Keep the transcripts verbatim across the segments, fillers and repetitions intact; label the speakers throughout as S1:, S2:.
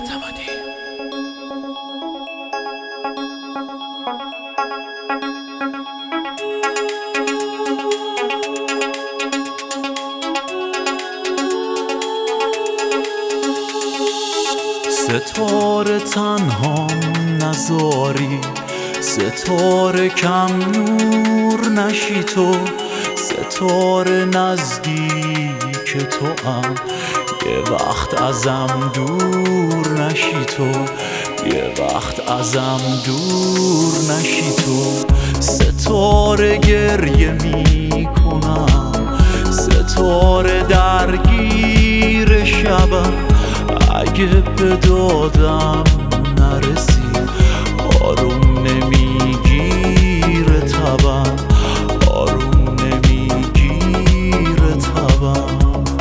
S1: اعتمادی.
S2: ستاره تنها نذاری، ستاره کم نور نشی تو، ستاره نزدیک تو ام یه وقت ازم دور نشی تو، یه وقت ازم دور نشی تو. ستاره گریه می کنم، ستاره درگیر شبم، اگه به دادم نرسی آروم نمیگیره تبم، آروم نمیگیره تبم.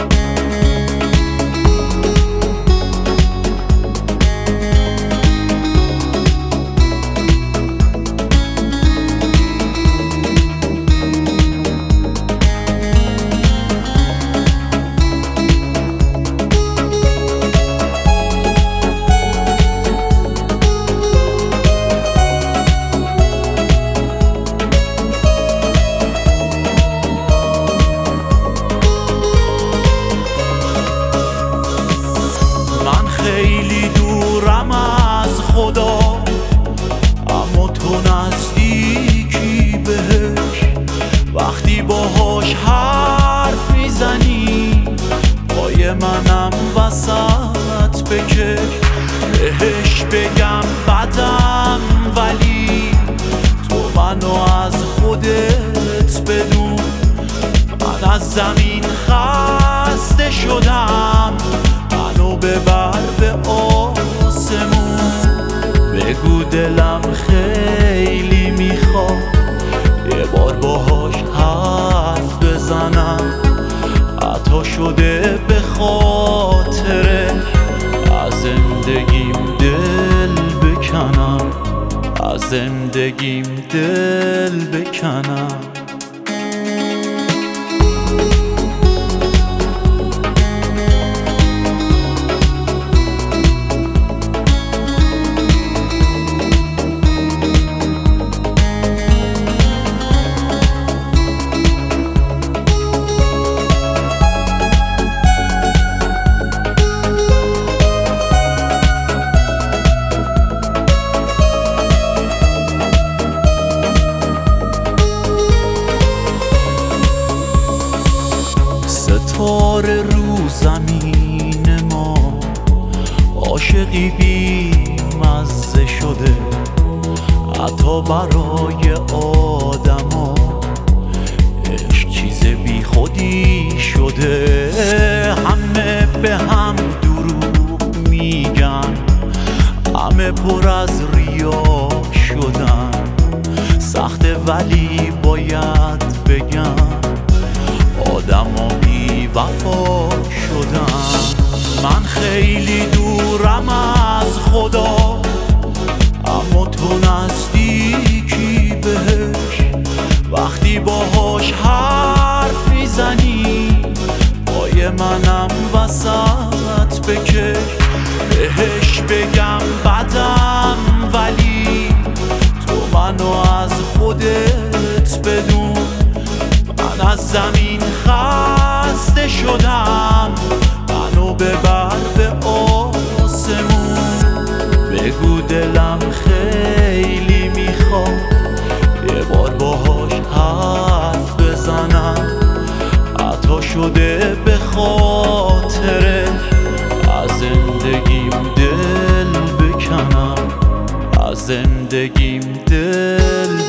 S2: خیلی دورم از خدا، اما تو نزدیکی بهش. وقتی باهاش حرف میزنی پای منم وسط بکش. بهش بگم بدم ولی تو منو از خودت بدون. من از زمین خسته شدم، منو ببر به آسمون. بگو دلم خیلی میخواد یه بار باهاش حرف بزنم، عطا شده به خاطره از زندگیم دل بکنم، از زندگیم دل بکنم. ستاره رو زمین ما عاشقی بی مزه شده، حتی برای آدما عشق چیز بی خودی شده. همه به هم دروغ میگن، همه پر از ریا شدن، سخته ولی باید بگم آدما بی وفا شدن. من خیلی دورم از خدا، اما تو نزدیکی بهش. وقتی باهاش حرف میزنی پای منم وسط بکش. بهش بگم بدم ولی تو منو از خودت بدون. من از زمین خسته شدم، منو ببر به آسمون. بگو دلم خیلی میخواد یه بار باهاش حرف بزنم، عطا شده به خاطره از زندگیم دل بکنم، از زندگیم دل